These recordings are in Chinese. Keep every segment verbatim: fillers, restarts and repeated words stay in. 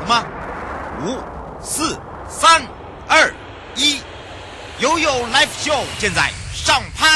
吗？五、四、三、二、一，悠悠 Live Show 现在上拍。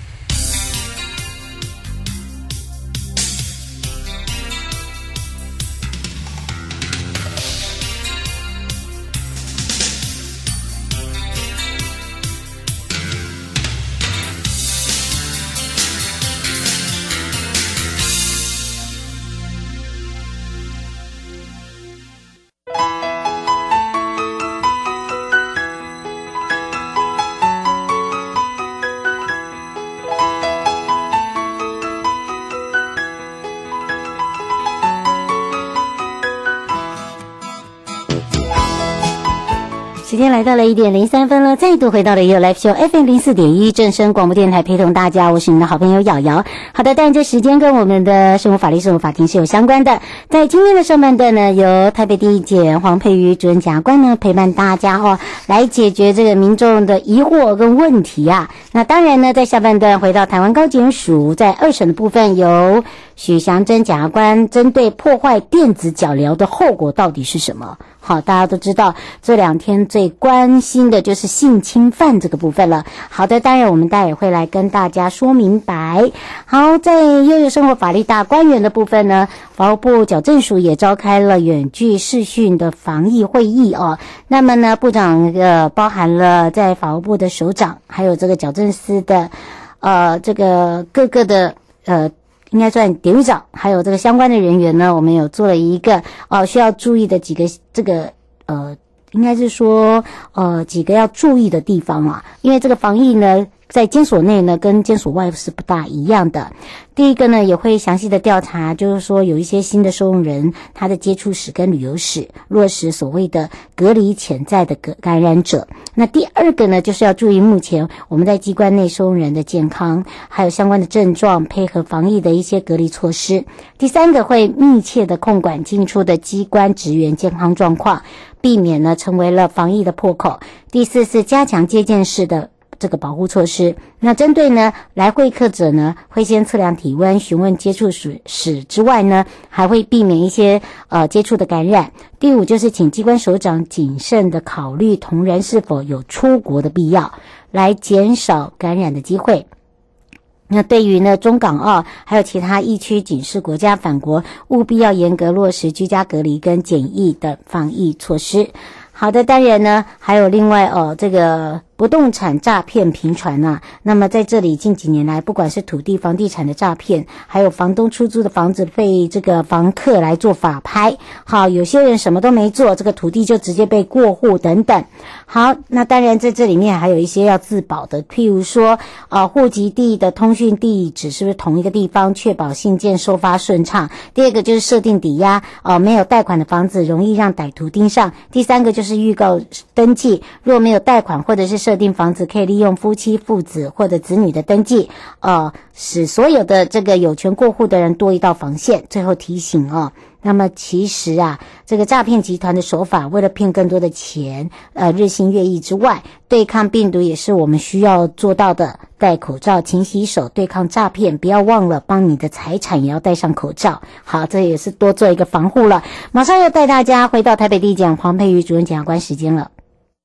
时间来到了一点零三分了，再度回到了悠悠 Live Show F M 零四点一正声广播电台，陪同大家，我是你的好朋友瑶瑶。好的，但这时间跟我们的生活法律生活法庭是有相关的。在今天的上半段呢，由台北地检黄佩瑜主任检察官呢陪伴大家哦，来解决这个民众的疑惑跟问题啊。那当然呢，在下半段回到台湾高检署，在二审的部分，由许祥珍检察官针对破坏电子脚镣的后果到底是什么？好，大家都知道这两天最关心的就是性侵犯这个部分了。好的，当然我们待会会来跟大家说明白。好，在悠悠生活法律大观园的部分呢，法务部矫正署也召开了远距视讯的防疫会议哦。那么呢，部长呃包含了在法务部的首长，还有这个矫正司的呃这个各个的呃。应该算典狱长，还有这个相关的人员呢，我们有做了一个呃需要注意的几个这个呃，应该是说呃几个要注意的地方啊，因为这个防疫呢，在监所内呢跟监所外是不大一样的。第一个呢，也会详细的调查，就是说有一些新的收容人他的接触史跟旅游史，落实所谓的隔离潜在的感染者。那第二个呢，就是要注意目前我们在机关内收容人的健康，还有相关的症状，配合防疫的一些隔离措施。第三个会密切的控管进出的机关职员健康状况，避免呢成为了防疫的破口。第四是加强接见式的这个保护措施。那针对呢来会客者呢，会先测量体温，询问接触史之外呢，还会避免一些呃接触的感染。第五就是请机关首长谨慎的考虑同仁是否有出国的必要，来减少感染的机会。那对于呢中港澳还有其他疫区警示国家返国，务必要严格落实居家隔离跟检疫的防疫措施。好的，当然呢还有另外哦这个不动产诈骗频传啊，那么在这里近几年来，不管是土地房地产的诈骗，还有房东出租的房子被这个房客来做法拍，好，有些人什么都没做，这个土地就直接被过户等等。好，那当然在这里面还有一些要自保的，譬如说呃户籍地的通讯地址是不是同一个地方，确保信件收发顺畅。第二个就是设定抵押，呃没有贷款的房子容易让歹徒盯上。第三个就是预告登记，若没有贷款或者是设定房子，可以利用夫妻、父子或者子女的登记，呃，使所有的这个有权过户的人多一道防线。最后提醒哦，那么其实啊，这个诈骗集团的手法，为了骗更多的钱，呃，日新月异之外，对抗病毒也是我们需要做到的。戴口罩、勤洗手，对抗诈骗，不要忘了帮你的财产也要戴上口罩。好，这也是多做一个防护了。马上要带大家回到台北地检黄佩瑜主任检察官时间了。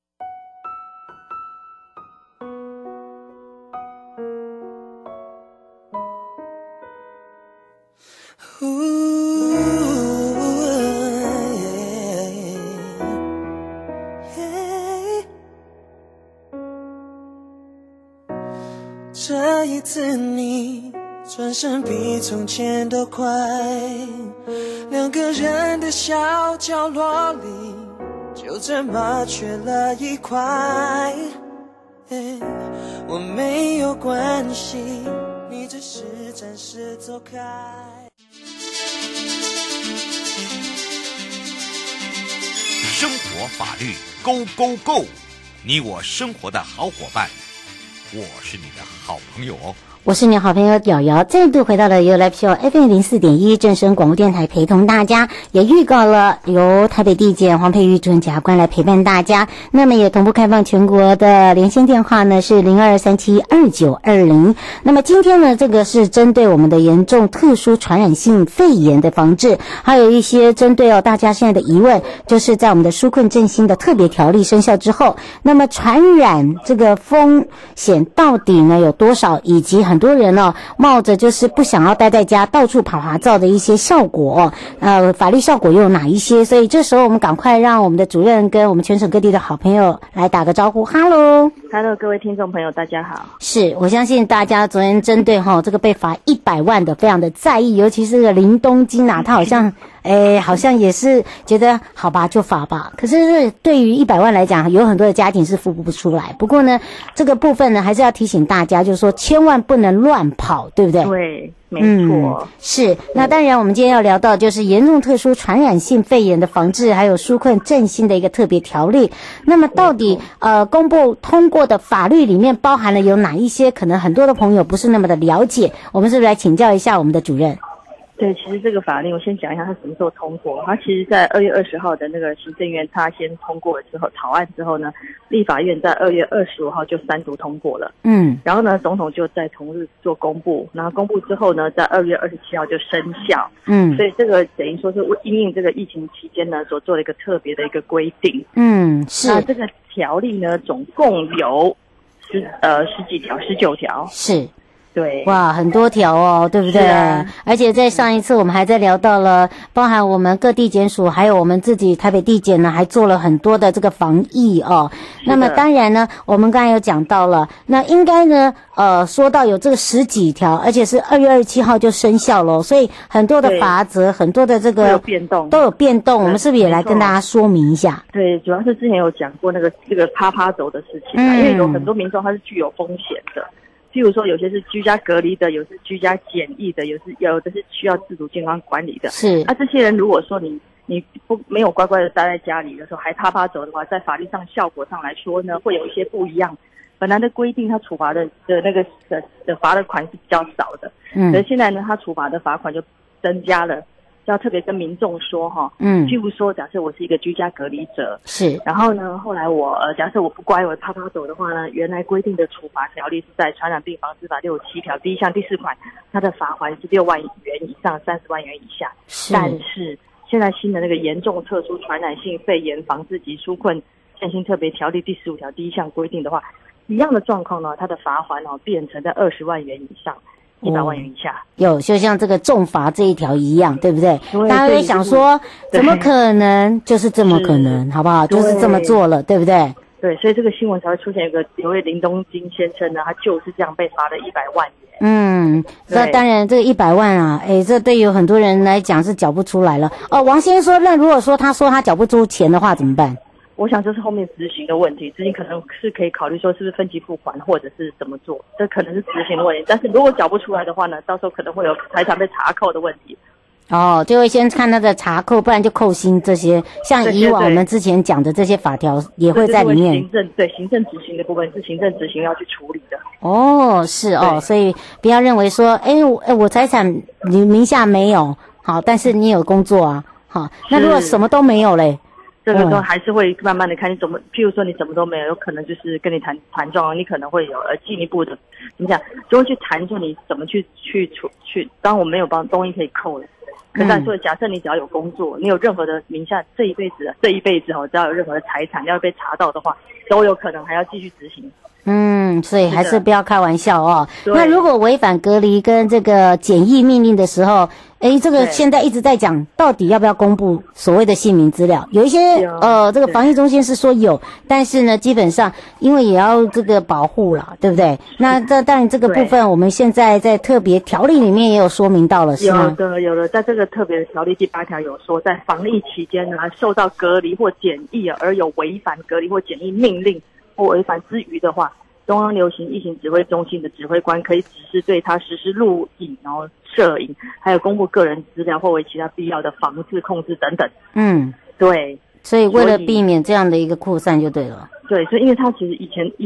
这一次你转身比从前都快，两个人的小角落里就这么缺了一块。我没有关系，你只是暂时走开。 生活法律 Go Go Go， 你我生活的好伙伴，我是你的好朋友哦， 我是你好朋友瑶瑶，再度回到了由 Live Show F M 零四点一正声广播电台，陪同大家，也预告了由台北地检黄佩玉主任检察官来陪伴大家。那么也同步开放全国的连线电话呢是零二三七二九二零。那么今天呢，这个是针对我们的严重特殊传染性肺炎的防治，还有一些针对哦大家现在的疑问，就是在我们的纾困振兴的特别条例生效之后，那么传染这个风险到底呢有多少，以及很多人呢冒着就是不想要待在家到处跑爬照的一些效果，呃法律效果又有哪一些？所以这时候我们赶快让我们的主任跟我们全省各地的好朋友来打个招呼。哈喽哈喽，各位听众朋友大家好。 是，我相信大家昨天针对齁这个被罚一百万的非常的在意，尤其是这个林东京啊，他好像诶好像也是觉得好吧就罚吧，可是对于一百万来讲，有很多的家庭是付不出来。不过呢这个部分呢还是要提醒大家，就是说千万不能乱跑，对不对？ 对，没错、 嗯、是。那当然我们今天要聊到就是严重特殊传染性肺炎的防治还有纾困振兴的一个特别条例。那么到底呃公布通过的法律里面包含了有哪一些，可能很多的朋友不是那么的了解，我们是不是来请教一下我们的主任？ 对，其实这个法令我先讲一下它什么时候通过。它其实在二月二十号的那个行政院它先通过了之后，草案之后呢，立法院在二月二十五号就三读通过了。嗯，然后呢，总统就在同日做公布，然后公布之后呢，在二月二十七号就生效。嗯，所以这个等于说是因应这个疫情期间呢，所做了一个特别的一个规定。嗯，是。那这个条例呢，总共有十呃十几条，十九条。 是。 对， 哇，很多条哦，对不对？啊、而且在上一次我们还在聊到了，包含我们各地检署，还有我们自己台北地检呢，还做了很多的这个防疫哦。那么当然呢，我们刚才有讲到了，那应该呢，呃，说到有这个十几条，而且是二月二十七号就生效了，所以很多的法则，很多的这个都有变动， 都有变动。我们是不是也来跟大家说明一下？ 对，主要是之前有讲过那个这个趴趴走的事情、啊嗯，因为有很多民众他是具有风险的。譬如说，有些是居家隔离的，有些是居家检疫的，有是有的是需要自主健康管理的。是，那、啊、这些人如果说你你不没有乖乖的待在家里的时候，还趴趴走的话，在法律上效果上来说呢，会有一些不一样。本来的规定，他处罚的的那个的的罚的款是比较少的，嗯，可是现在呢，他处罚的罚款就增加了。要特别跟民众说哈，嗯，譬如说，假设我是一个居家隔离者，是，然后呢，后来我呃，假设我不乖，我趴趴走的话呢，原来规定的处罚条例是在《传染病防治法》六十七条第一项第四款，它的罚款是六万元以上三十万元以下。是，但是现在新的那个严重特殊传染性肺炎防治及纾困振兴特别条例第十五条第一项规定的话，一样的状况呢，它的罚款哦变成在二十万元以上。一百万元以下、 嗯、有，就像这个重罚这一条一样，对不对？大家会想说，怎么可能？就是这么可能，好不好？就是这么做了，对不对？ 对，所以这个新闻才会出现一个有位林东京先生呢，他就是这样被罚了一百万元。 嗯，那当然，这个一百万啊，哎，这对于很多人来讲是缴不出来了。哦，王先生说，那如果说他说他缴不出钱的话，怎么办？ 我想这是后面执行的问题，执行可能是可以考虑说是不是分期付款，或者是怎么做，这可能是执行的问题。但是如果缴不出来的话呢，到时候可能会有财产被查扣的问题。 哦，就会先看他的查扣，不然就扣薪这些。像以往我们之前讲的这些法条也会在里面。 行政对行政执行的部分是行政执行要去处理的。 哦，是哦，所以不要认为说，哎，我我财产你名下没有，好，但是你有工作啊，好，那如果什么都没有嘞？ 这个都还是会慢慢的看你怎么，譬如说你什么都没有，有可能就是跟你谈谈状，你可能会有呃进一步的，怎么讲，就会去谈说你怎么去去处去。当然我没有帮东西可以扣了，可是说假设你只要有工作，你有任何的名下这一辈子这一辈子哦，只要有任何的财产要被查到的话，都有可能还要继续执行。 嗯，所以还是不要开玩笑哦。那如果违反隔离跟这个检疫命令的时候，诶，这个现在一直在讲，到底要不要公布所谓的姓名资料？有一些呃，这个防疫中心是说有，但是呢，基本上因为也要这个保护啦，对不对？那这当然这个部分，我们现在在特别条例里面也有说明到了，是吗？ 有的，有的，在这个特别条例第八条有说，在防疫期间呢，受到隔离或检疫而有违反隔离或检疫命令或违反之余的话，中央流行疫情指挥中心的指挥官可以指示对他实施录影，然后摄影，还有公布个人资料或为其他必要的防治、控制等等。嗯，对。 所以为了避免这样的一个扩散就对了。 对，所以因为他其实以前你你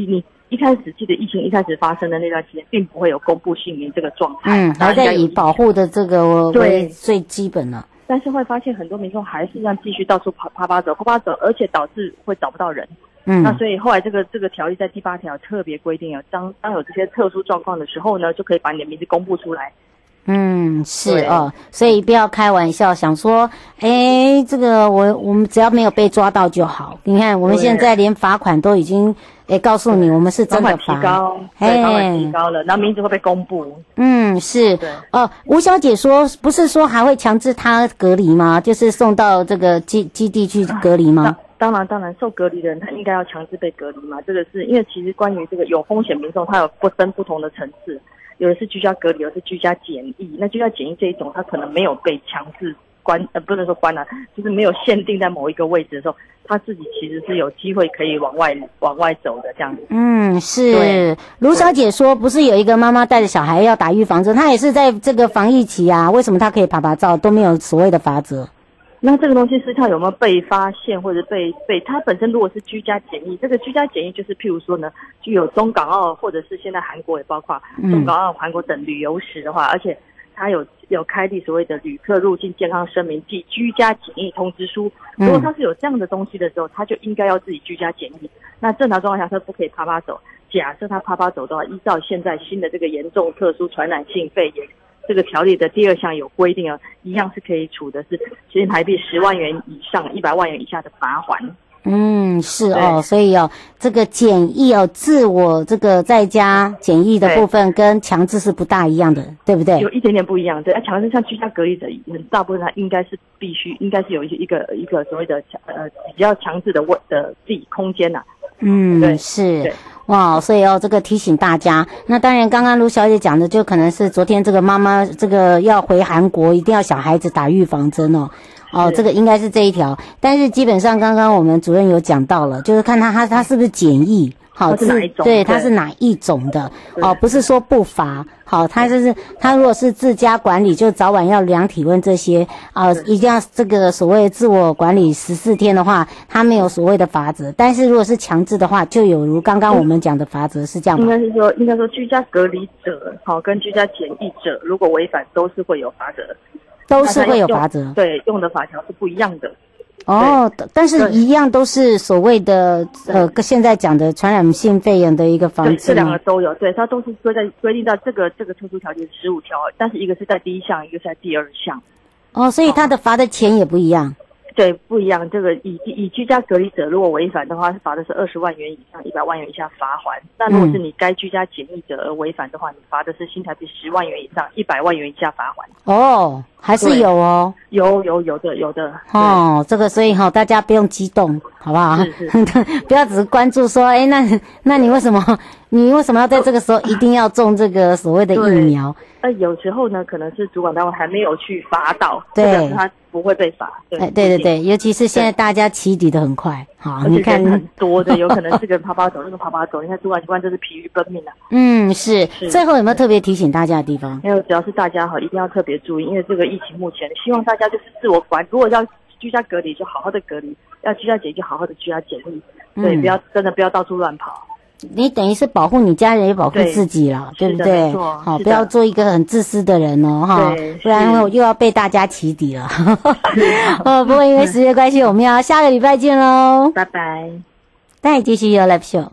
一开始记得疫情一开始发生的那段期间，并不会有公布姓名这个状态， 嗯，还在以保护的这个为最基本了。 但是会发现很多民众还是这样继续到处跑啪啪走啪啪走，而且导致会找不到人。嗯，那所以后来这个这个条例在第八条特别规定了，当当有这些特殊状况的时候呢，就可以把你的名字公布出来。 嗯，是哦，所以不要开玩笑，想说，哎，这个我我们只要没有被抓到就好。你看，我们现在连罚款都已经，哎，告诉你我们是真的罚， 罚款提高，对，罚款提高了，然后名字会被公布。 嗯，是。 对。 哦，吴小姐说，不是说还会强制他隔离吗？就是送到这个基基地去隔离吗？ 啊当然，当然，受隔离的人他应该要强制被隔离嘛。这个是因为其实关于这个有风险民众，他有不分不同的层次，有的是居家隔离，有的是居家检疫。那居家检疫这一种，他可能没有被强制关，呃，不能说关了、啊，就是没有限定在某一个位置的时候，他自己其实是有机会可以往外往外走的这样子。 嗯，是。卢小姐说，不是有一个妈妈带着小孩要打预防针，她也是在这个防疫期啊，为什么她可以爬爬照都没有所谓的罚则？ 那这个东西是它有没有被发现，或者被被它本身如果是居家检疫，这个居家检疫就是譬如说呢，具有中港澳或者是现在韩国也包括中港澳、韩国等旅游史的话，而且它有有开立所谓的旅客入境健康声明及居家检疫通知书，如果它是有这样的东西的时候，它就应该要自己居家检疫。那正常状况下它不可以啪啪走，假设它啪啪走的话，依照现在新的这个严重特殊传染性肺炎这个条例的第二项有规定啊，一样是可以处的是新台币十万元以上一百万元以下的罚款。 嗯，是哦，所以哦，这个检疫哦，自我这个在家检疫的部分跟强制是不大一样的，对不对？ 有一点点不一样，对。强制像居家隔离者，很大部分它应该是必须，应该是有一些一个一个所谓的呃比较强制的位的自己空间呐、啊。 嗯，对，是。哇，所以哦，这个提醒大家。那当然，刚刚卢小姐讲的，就可能是昨天这个妈妈这个要回韩国，一定要小孩子打预防针哦。哦，这个应该是这一条。但是基本上，刚刚我们主任有讲到了，就是看他他他是不是检疫。好， 是哪一种？ 对，它是哪一种的？哦，不是说不罚。好，它就是它如果是自家管理，就早晚要量体温这些啊、呃，一定要这个所谓自我管理十四天的话，它没有所谓的罚则。但是如果是强制的话，就有如刚刚我们讲的罚则，是这样吗？ 应该是说，应该说居家隔离者好跟居家检疫者，如果违反都是会有罚则， 都是会有罚则。 对，用的法条是不一样的。 哦，但是一样都是所谓的呃，现在讲的传染性肺炎的一个防治。 这两个都有，对，它都是规在规定到这个这个特殊条件十五条，但是一个是在第一项，一个是在第二项。 哦，所以它的罚的钱也不一样。 对，不一样。这个以以居家隔离者如果违反的话，是罚的是二十万元以上一百万元以下罚锾。那如果是你该居家检疫者而违反的话，你罚的是新台币十万元以上一百万元以下罚锾。 哦，还是有哦， 有有有的有的。 哦，这个所以哈、哦，大家不用激动，好不好？ 是是不要只是关注说，哎，那那你为什么你为什么要在这个时候一定要中这个所谓的疫苗？ 呃，有时候呢，可能是主管单位还没有去罚到， 对， 他不会被罚。对， 哎，对对对，尤其是现在大家起底的很快，好，你看很多的，有可能这个啪啪走，那个啪啪走，你看主管机关真是疲于奔命啊。 嗯，是。是最后有没有特别提醒大家的地方？ 没有，只要是大家哈，一定要特别注意，因为这个疫情目前，希望大家就是自我管，如果要居家隔离，就好好的隔离；要居家检疫，就好好的居家检疫。对，嗯、不要真的不要到处乱跑。 你等于是保护你家人，也保护自己了， 对, 对不对？好，不要做一个很自私的人哦，哈，不然我又要被大家起底了。哦，不过因为时间关系，我们要下个礼拜见喽， 拜拜。 再继续有 Live Show。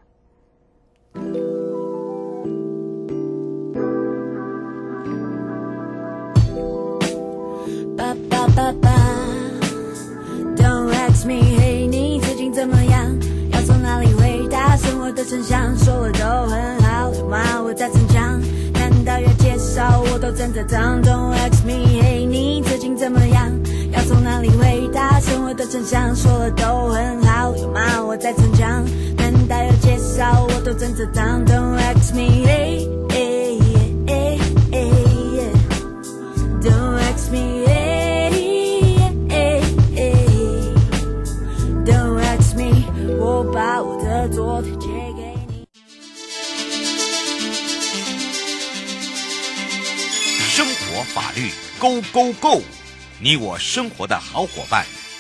爸爸爸爸 ，Don't ask me， 嘿，你最近怎么样？要从哪里回答生活的真相？说我都很好，吗？我在逞强，难道要介绍我都正在当 ？Don't ask me， 嘿，你最近怎么样？要从哪里回答生活的真相？说我都很好，有吗？我在逞强，难道要介绍我都正在当 ？Don't ask me， 嘿，嘿，嘿，嘿，嘿 ，Don't ask me， 嘿。我把我的昨天借给你。 生活法律 Go Go Go， 你我生活的好伙伴。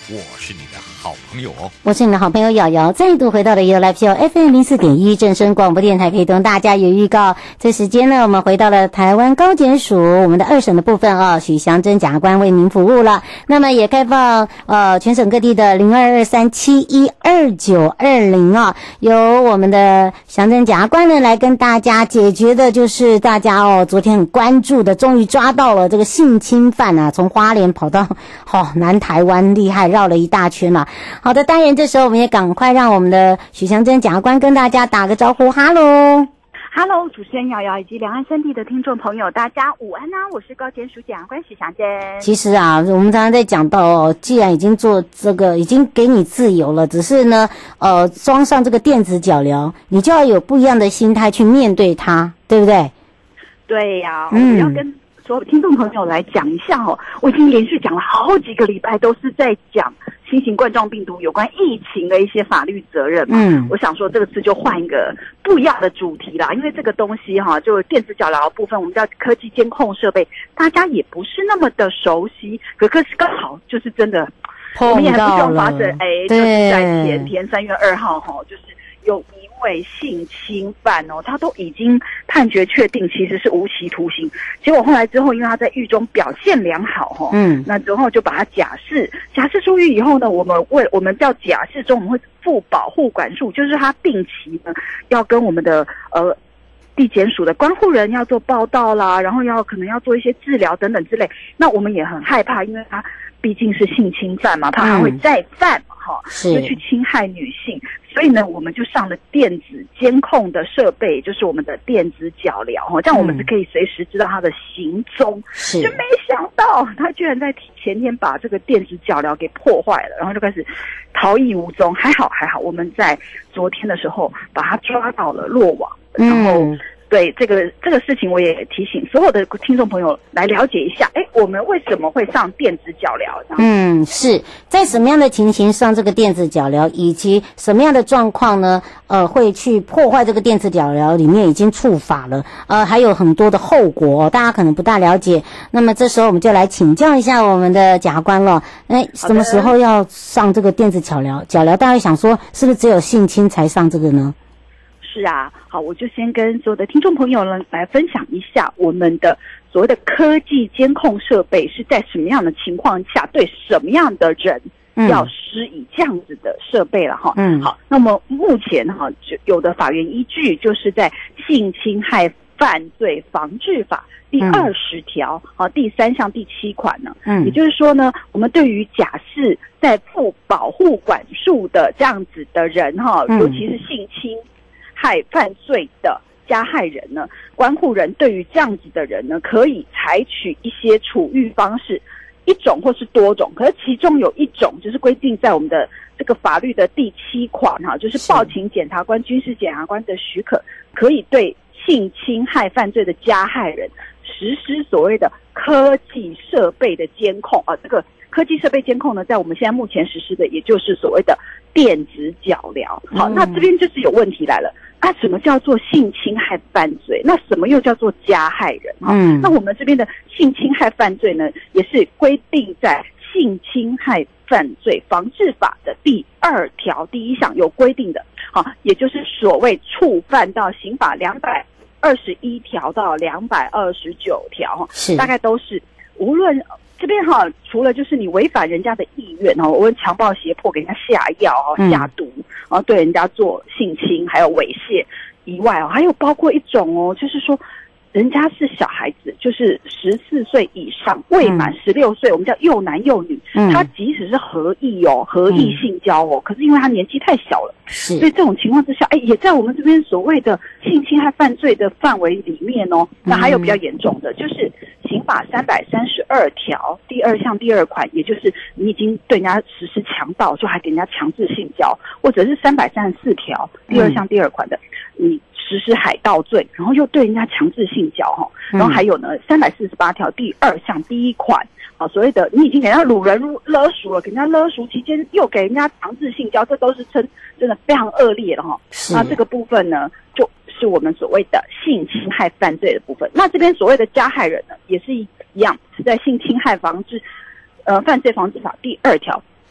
我是你的好朋友哦。 我是你的好朋友瑶瑶，再度回到了 You Live Show F M 零四点一正声广播电台，陪同大家有预告。这时间呢，我们回到了台湾高检署我们的二审的部分啊、哦，许祥珍检察官为您服务了。那么也开放呃全省各地的零二二三七一二九二零啊，由我们的祥珍检察官呢来跟大家解决的就是大家哦昨天很关注的，终于抓到了这个性侵犯啊，从花莲跑到哦南台湾，厉害，绕了一大圈啊。好的，当然这时候我们也赶快让我们的许祥珍检察官跟大家打个招呼，哈喽。 Hello， 主持人瑶瑶以及两岸三地的听众朋友，大家午安啊！我是高检署检察官许祥珍。 其实啊，我们常常在讲到哦，既然已经做这个，已经给你自由了，只是呢，呃，装上这个电子脚镣，你就要有不一样的心态去面对它，对不对？ 对呀、啊， 嗯， 我要跟所有听众朋友来讲一下哦，我已经连续讲了好几个礼拜，都是在讲新型冠状病毒有关疫情的一些法律责任嘛。嗯，我想说这个次就换一个不一样的主题啦，因为这个东西哈，就电子脚镣的部分，我们叫科技监控设备，大家也不是那么的熟悉，可可是刚好就是真的，我们也很不希望发生，哎，就是在前天三月二号哈，就是有一位性侵犯哦，他都已经判决确定其实是无期徒刑，结果后来之后，因为他在狱中表现良好哈，嗯，那之后就把他假释，假释出狱以后呢，我们为我们叫假释中，我们会负保护管束，就是他定期呢要跟我们的呃地检署的关护人要做报道啦，然后要可能要做一些治疗等等之类，那我们也很害怕，因为他毕竟是性侵犯嘛，怕他会再犯嘛，哈、嗯，就去侵害女性。所以呢，我们就上了电子监控的设备，就是我们的电子脚镣哈，这样我们是可以随时知道他的行踪。是、嗯，就没想到他居然在前天把这个电子脚镣给破坏了，然后就开始逃逸无踪。还好还好，我们在昨天的时候把他抓到了，落网。然后、嗯、对这个这个事情，我也提醒所有的听众朋友来了解一下，哎，我们为什么会上电子脚镣？ 嗯，是在什么样的情形上这个电子脚镣，以及什么样的状况呢？呃，会去破坏这个电子脚镣里面已经触法了，呃，还有很多的后果、哦，大家可能不大了解。那么这时候我们就来请教一下我们的检察官了。哎，什么时候要上这个电子脚镣？脚镣大家想说，是不是只有性侵才上这个呢？ 是啊，好，我就先跟所有的听众朋友呢来分享一下我们的所谓的科技监控设备是在什么样的情况下对什么样的人要施以这样子的设备了哈。嗯，好，那么目前哈就有的法院依据就是在性侵害犯罪防治法第二十条啊、嗯、第三项第七款呢，嗯，也就是说呢，我们对于假释在负保护管束的这样子的人哈，尤其是性侵害犯罪的加害人呢，关护人对于这样子的人呢，可以采取一些处遇方式，一种或是多种，可是其中有一种就是规定在我们的这个法律的第七款哈，就是报请检察官、军事检察官的许可，可以对性侵害犯罪的加害人实施所谓的科技设备的监控啊，这个科技设备监控呢，在我们现在目前实施的，也就是所谓的电子脚镣。好，那这边就是有问题来了。啊，什么叫做性侵害犯罪？那什么又叫做加害人？嗯，那我们这边的性侵害犯罪呢，也是规定在性侵害犯罪防治法的第二条第一项有规定的。好，也就是所谓触犯到刑法两百二十一条到两百二十九条，是大概都是无论。这边哈，除了就是你违反人家的意愿哦，我强暴胁迫给人家下药哦、下毒，然后对人家做性侵还有猥亵以外哦，还有包括一种哦，就是说人家是小孩子，就是十四岁以上未满十六岁，我们叫幼男幼女，嗯、他即使是合意哦，合意性交哦，嗯、可是因为他年纪太小了，所以这种情况之下，哎，也在我们这边所谓的性侵害犯罪的范围里面哦。那还有比较严重的，就是刑法三百三十二条第二项第二款，也就是你已经对人家实施强盗，就还给人家强制性交，或者是三百三十四条第二项第二款的，嗯、你实施海盗罪，然后又对人家强制性交哈，然后还有呢三百四十八条第二项第一款啊，所谓的你已经给人家掳人勒赎了，给人家勒赎期间又给人家强制性交，这都是称真的非常恶劣的哈。那这个部分呢，就是我们所谓的性侵害犯罪的部分。那这边所谓的加害人呢，也是一样，是在性侵害防治呃犯罪防治法第二条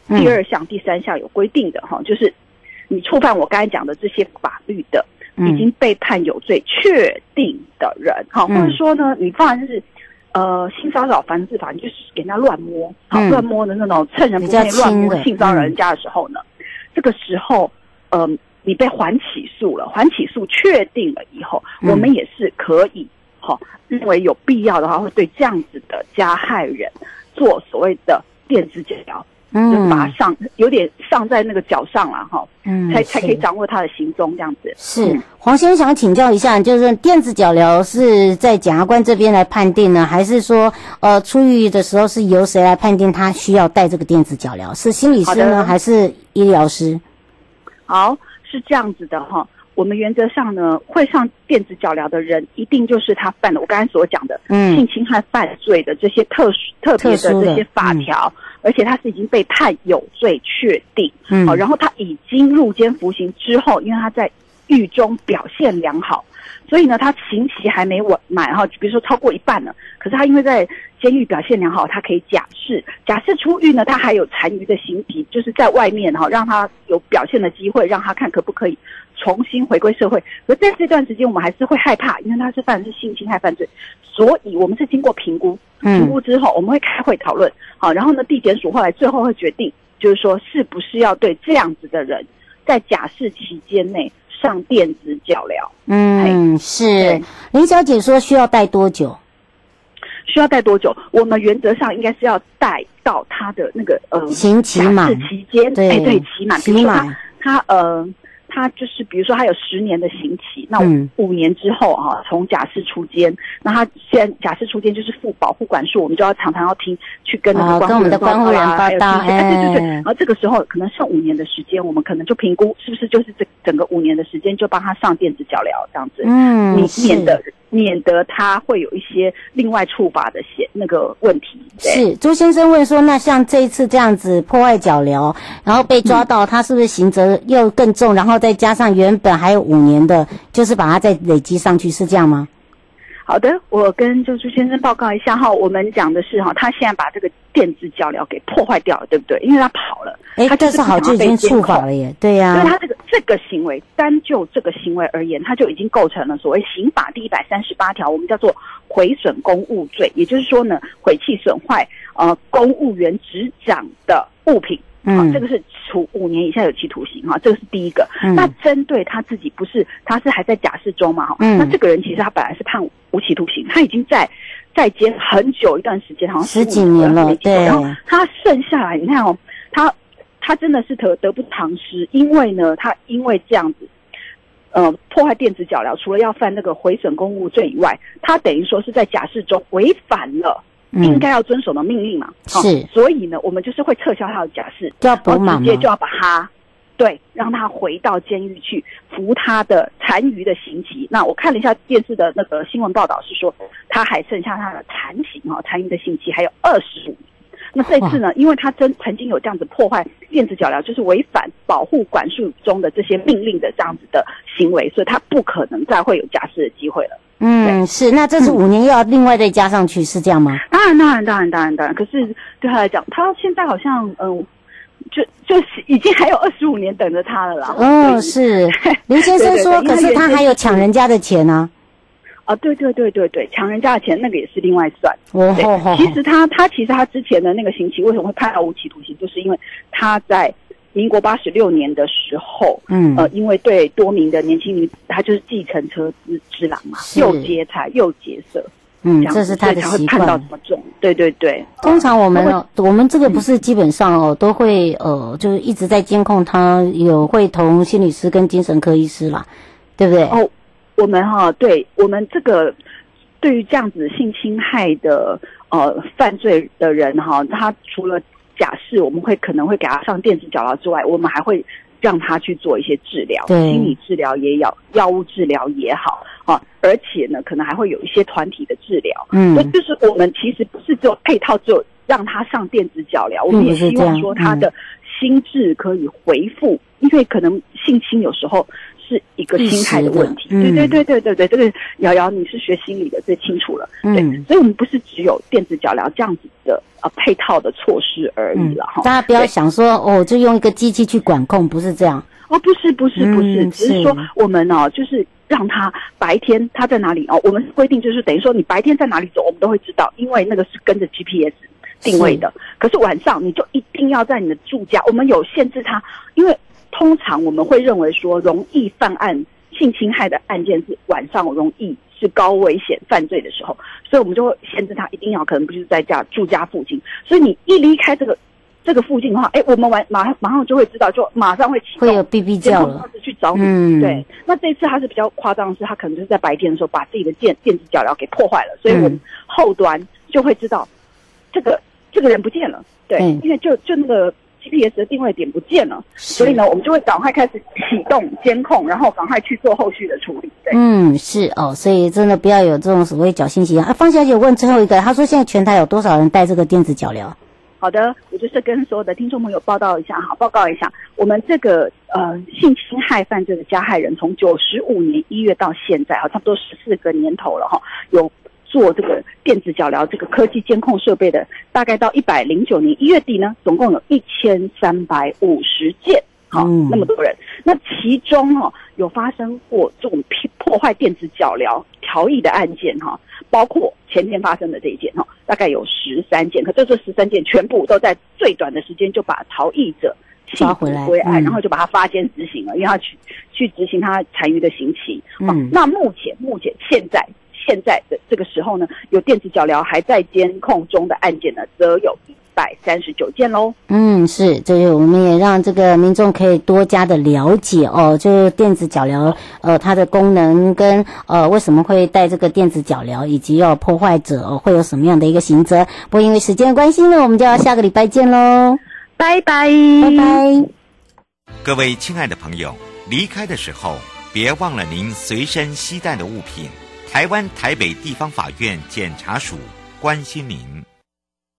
第二项、第三项有规定的哈，就是你触犯我刚才讲的这些法律的，已经被判有罪确定的人，好，或者说呢，你当然是呃性骚扰防治法，你就是给人家乱摸，好，乱摸的那种趁人不备乱摸性骚扰人家的时候呢，这个时候，呃，你被缓起诉了，缓起诉确定了以后，我们也是可以，好，认为有必要的话，会对这样子的加害人做所谓的电子脚镣。嗯，就把它上有点上在那个脚上了哈，嗯，才才可以掌握他的行踪这样子。 是、嗯、黄先生想请教一下，就是电子脚镣是在检察官这边来判定呢，还是说呃出狱的时候是由谁来判定他需要戴这个电子脚镣？是心理师呢，还是医疗师？ 好，是这样子的哈。我们原则上呢，会上电子脚镣的人，一定就是他犯了我刚才所讲的、嗯、性侵害犯罪的这些特殊特别的这些法条。而且他是已经被判有罪确定，嗯，好，然后他已经入监服刑之后，因为他在狱中表现良好，所以呢，他刑期还没满哈，比如说超过一半了，可是他因为在监狱表现良好，他可以假释，假释出狱呢，他还有残余的刑期，就是在外面哈，让他有表现的机会，让他看可不可以重新回归社会。可在这段时间，我们还是会害怕，因为他是犯的是性侵害犯罪，所以我们是经过评估。评估之后，我们会开会讨论，好，然后呢，地检署后来最后会决定，就是说是不是要对这样子的人在假释期间内上电子脚镣。 嗯，是。林小姐说需要戴多久？ 需要戴多久？我们原则上应该是要戴到他的那个呃刑期满假释期间，对，哎，对，期满，期满，他呃。他就是比如说他有十年的刑期，那五年之后啊，从假释出监，那他现在假释出监就是负保护管束，我们就要常常要听去跟那个关护人报告啊，还有听哎对对对，然后这个时候可能剩五年的时间，我们可能就评估是不是就是这整个五年的时间就帮他上电子脚镣这样子，嗯，你免得免得他会有一些另外处罚的些那个问题。 是朱先生问说，那像这一次这样子破坏脚镣，然后被抓到，他是不是刑责又更重，然后再加上原本还有五年的，就是把它再累积上去，是这样吗？ 好的，我跟周朱先生报告一下哈，我们讲的是哈，他现在把这个电子脚镣给破坏掉了，对不对？因为他跑了， 哎，他就是好就已经触法了耶，对呀、啊。 因为他这个这个行为，单就这个行为而言，他就已经构成了所谓刑法第一百三十八条，我们叫做毁损公务罪，也就是说呢，毁弃损坏呃公务员执掌的物品。嗯、啊，这个是处五年以下有期徒刑哈、啊，这个是第一个。嗯、那针对他自己不是，他是还在假释中嘛哈、嗯，那这个人其实他本来是判无期徒刑，他已经在在监很久一段时间，好像十几年了，对。 然后他剩下来，你看哦，他他真的是得得不偿失，因为呢，他因为这样子，呃，破坏电子脚镣，除了要犯那个毁损公务罪以外，他等于说是在假释中违反了。应该要遵守的命令嘛， 是、哦， 所以呢，我们就是会撤销他的假释， 就要补满， 直接就要把他，对，让他回到监狱去服他的残余的刑期。那我看了一下电视的那个新闻报道，是说他还剩下他的残刑啊，残余的刑期还有二十五。那这次呢，因为他真曾经有这样子破坏电子脚镣，就是违反保护管束中的这些命令的这样子的行为，所以他不可能再会有假释的机会了。 嗯，是，那这是五年又要另外再加上去，嗯、是这样吗？ 当然，当然，当然，当然，当然。可是对他来讲，他现在好像嗯、呃，就就是已经还有二十五年等着他了啦。 哦，是。林先生说，可是他还有抢人家的钱呢、 啊。啊，对对对对对，抢人家的钱那个也是另外算。哦吼吼。其实他他其实他之前的那个刑期为什么会判到无期徒刑，就是因为他在民国八十六年的时候，嗯，呃，因为对多名的年轻女子，他就是计程车之之狼嘛，又劫财又劫色， 嗯，这是他的习惯。 判到这么重，对对对。 通常我们哦，我们这个不是基本上哦，都会呃，就是一直在监控他，有会同心理师跟精神科医师啦，对不对？ 哦，我们哈、哦，对我们这个对于这样子性侵害的呃犯罪的人哈、哦，他除了假释我们会可能会给他上电子脚镣之外，我们还会让他去做一些治疗，心理治疗也好，药物治疗也好啊，而且呢，可能还会有一些团体的治疗。嗯，所以就是我们其实不是只有配套，只有让他上电子脚镣，我们也希望说他的心智可以恢复，嗯、因为可能性侵有时候是一个心态的问题。 嗯、 对对对对对对，这个瑶瑶你是学心理的最清楚了。嗯，对，所以我们不是只有电子脚镣这样子的呃配套的措施而已了哈、嗯。 大家不要想说哦，就用一个机器去管控，不是这样。 哦，不是不是不是， 嗯、 只是说我们哦，就是让他白天他在哪里哦，我们规定就是等于说你白天在哪里走，我们都会知道，因为那个是跟着 G P S 定位的。可是晚上你就一定要在你的住家，我们有限制他，因为通常我们会认为说容易犯案性侵害的案件是晚上容易是高危险犯罪的时候，所以我们就会限制他一定要可能不是在家住家附近，所以你一离开这个。这个附近的话，哎，我们晚马上马上就会知道，就马上会启动， 会有哔哔叫了， 去找你。嗯，对。那这次他是比较夸张的是，他可能就是在白天的时候把自己的电电子脚镣给破坏了，所以我们后端就会知道这个这个人不见了。对，嗯、因为就就那个 G P S 的定位点不见了，所以呢，我们就会赶快开始启动监控，然后赶快去做后续的处理。对， 嗯，是哦，所以真的不要有这种所谓侥幸心啊。方小姐问最后一个，她说现在全台有多少人戴这个电子脚镣？ 好的，我就是跟所有的听众朋友报道一下哈，报告一下，我们这个呃性侵害犯罪的加害人，从九十五年一月到现在哈，差不多十四个年头了哈，有做这个电子脚镣这个科技监控设备的，大概到一百零九年一月底呢，总共有一千三百五十件，好、嗯，那么多人，那其中哈、哦、有发生过这种破坏电子脚镣逃逸的案件哈。包括前天发生的这一件哈，大概有十三件，可这这十三件全部都在最短的时间就把逃逸者缉捕归案，嗯、然后就把他发监执行了，因为他去去执行他残余的刑期。嗯、哦，那目前目前现在现在的这个时候呢，有电子脚镣还在监控中的案件呢，则有一百三十九件喽。 嗯，是，这是我们也让这个民众可以多加的了解哦，就是电子脚镣呃它的功能跟呃为什么会带这个电子脚镣，以及要、哦、破坏者、哦、会有什么样的一个刑责。不过因为时间的关系呢，我们就要下个礼拜见喽， 拜拜拜拜。 各位亲爱的朋友，离开的时候别忘了您随身携带的物品。台湾台北地方法院检察署关心您。